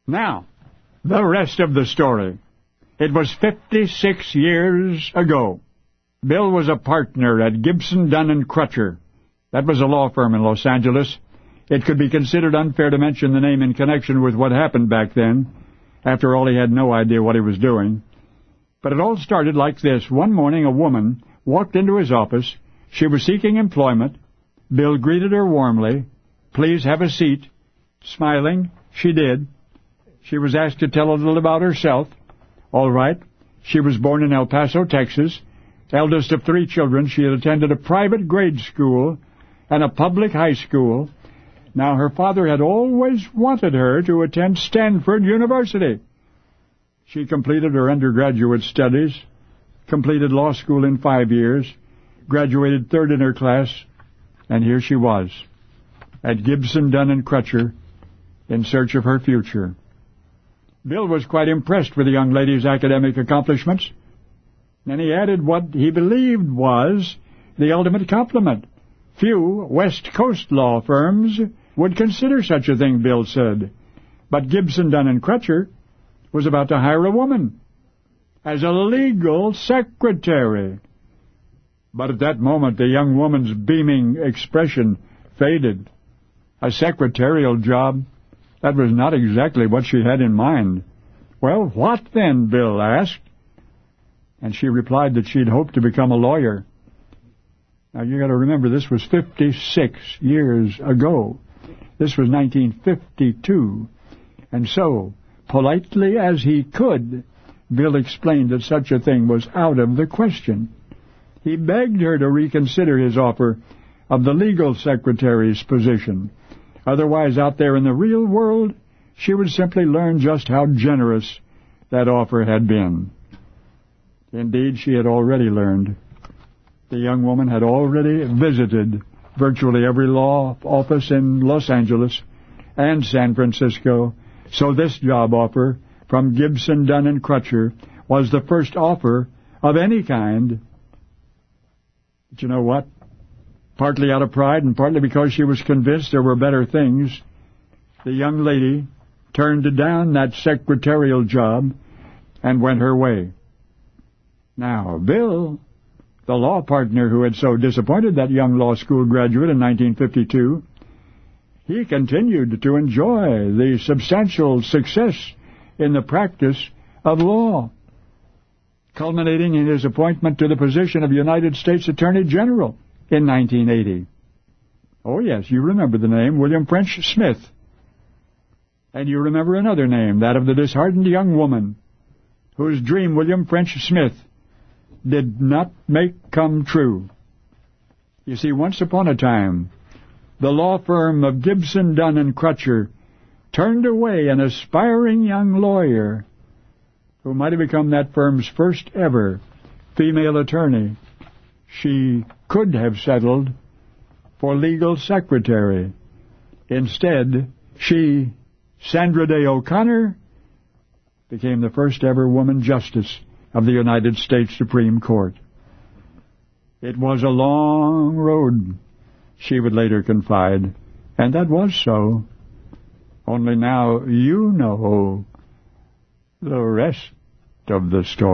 Now, the rest of the story. It was 56 years ago. Bill was a partner at Gibson, Dunn & Crutcher. That was a law firm in Los Angeles. It could be considered unfair to mention the name in connection with what happened back then. After all, he had no idea what he was doing. But it all started like this. One morning, a woman walked into his office. She was seeking employment. Bill greeted her warmly. "Please have a seat." Smiling, she did. She was asked to tell a little about herself. All right. She was born in El Paso, Texas. Eldest of 3 children, she had attended a private grade school and a public high school. Now, her father had always wanted her to attend Stanford University. She completed her undergraduate studies, completed law school in 5 years, graduated 3rd in her class, and here she was, at Gibson, Dunn & Crutcher, in search of her future. Bill was quite impressed with the young lady's academic accomplishments, and he added what he believed was the ultimate compliment. Few West Coast law firms would consider such a thing, Bill said. But Gibson, Dunn & Crutcher was about to hire a woman as a legal secretary. But at that moment, the young woman's beaming expression faded. A secretarial job, that was not exactly what she had in mind. "Well, what then?" Bill asked. And she replied that she'd hoped to become a lawyer. Now, you got to remember, this was 56 years ago. This was 1952. And so, politely as he could, Bill explained that such a thing was out of the question. He begged her to reconsider his offer of the legal secretary's position. Otherwise, out there in the real world, she would simply learn just how generous that offer had been. Indeed, she had already learned. The young woman had already visited virtually every law office in Los Angeles and San Francisco, so this job offer from Gibson, Dunn & Crutcher was the first offer of any kind. But you know what? Partly out of pride and partly because she was convinced there were better things, the young lady turned down that secretarial job and went her way. Now, Bill, the law partner who had so disappointed that young law school graduate in 1952, he continued to enjoy the substantial success in the practice of law, culminating in his appointment to the position of United States Attorney General in 1980. Oh, yes, you remember the name, William French Smith. And you remember another name, that of the disheartened young woman whose dream William French Smith did not make come true. You see, once upon a time, the law firm of Gibson, Dunn & Crutcher turned away an aspiring young lawyer who might have become that firm's first ever female attorney. She could have settled for legal secretary. Instead, she, Sandra Day O'Connor, became the first ever woman justice of the United States Supreme Court. It was a long road, she would later confide, and that was so. Only now you know the rest of the story.